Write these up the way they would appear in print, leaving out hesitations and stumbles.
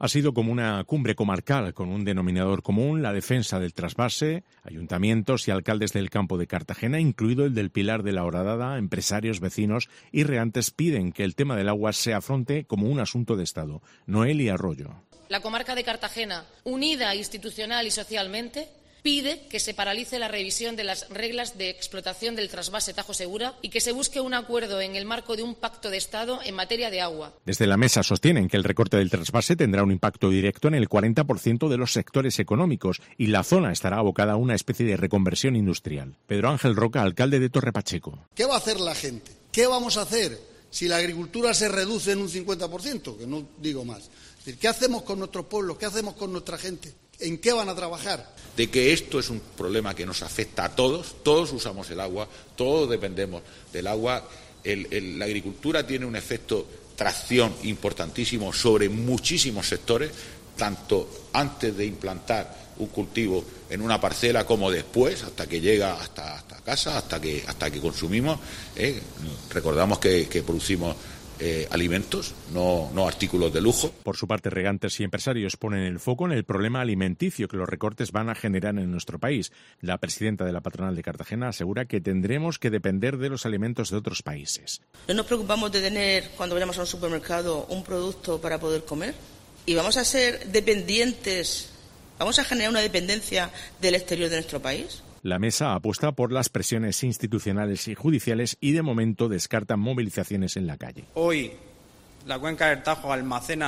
Ha sido como una cumbre comarcal con un denominador común, la defensa del trasvase. Ayuntamientos y alcaldes del campo de Cartagena, incluido el del Pilar de la Horadada, empresarios, vecinos y regantes piden que el tema del agua se afronte como un asunto de Estado. Noelia Arroyo. La comarca de Cartagena, unida institucional y socialmente, pide que se paralice la revisión de las reglas de explotación del trasvase Tajo Segura y que se busque un acuerdo en el marco de un pacto de Estado en materia de agua. Desde la mesa sostienen que el recorte del trasvase tendrá un impacto directo en el 40% de los sectores económicos y la zona estará abocada a una especie de reconversión industrial. Pedro Ángel Roca, alcalde de Torre Pacheco. ¿Qué va a hacer la gente? ¿Qué vamos a hacer si la agricultura se reduce en un 50%? Que no digo más. Es decir, ¿qué hacemos con nuestros pueblos? ¿Qué hacemos con nuestra gente? ¿En qué van a trabajar? De que esto es un problema que nos afecta a todos usamos el agua, todos dependemos del agua. La agricultura tiene un efecto tracción importantísimo sobre muchísimos sectores, tanto antes de implantar un cultivo en una parcela como después, hasta que llega hasta casa, hasta que consumimos. Recordamos que producimos alimentos, no artículos de lujo. Por su parte, regantes y empresarios ponen el foco en el problema alimenticio que los recortes van a generar en nuestro país. La presidenta de la patronal de Cartagena asegura que tendremos que depender de los alimentos de otros países. No nos preocupamos de tener, cuando vayamos a un supermercado, un producto para poder comer y vamos a ser dependientes, vamos a generar una dependencia del exterior de nuestro país. La mesa apuesta por las presiones institucionales y judiciales y de momento descartan movilizaciones en la calle. Hoy la cuenca del Tajo almacena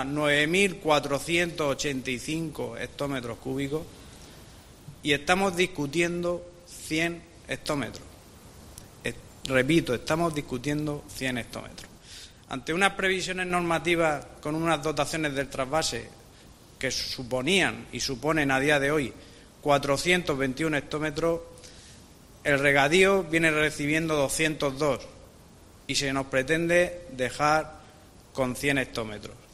9.485 hectómetros cúbicos y estamos discutiendo 100 hectómetros. Repito, estamos discutiendo 100 hectómetros. Ante unas previsiones normativas con unas dotaciones del trasvase que suponían y suponen a día de hoy 421 hectómetros, el regadío viene recibiendo 202 y se nos pretende dejar con 100 hectómetros.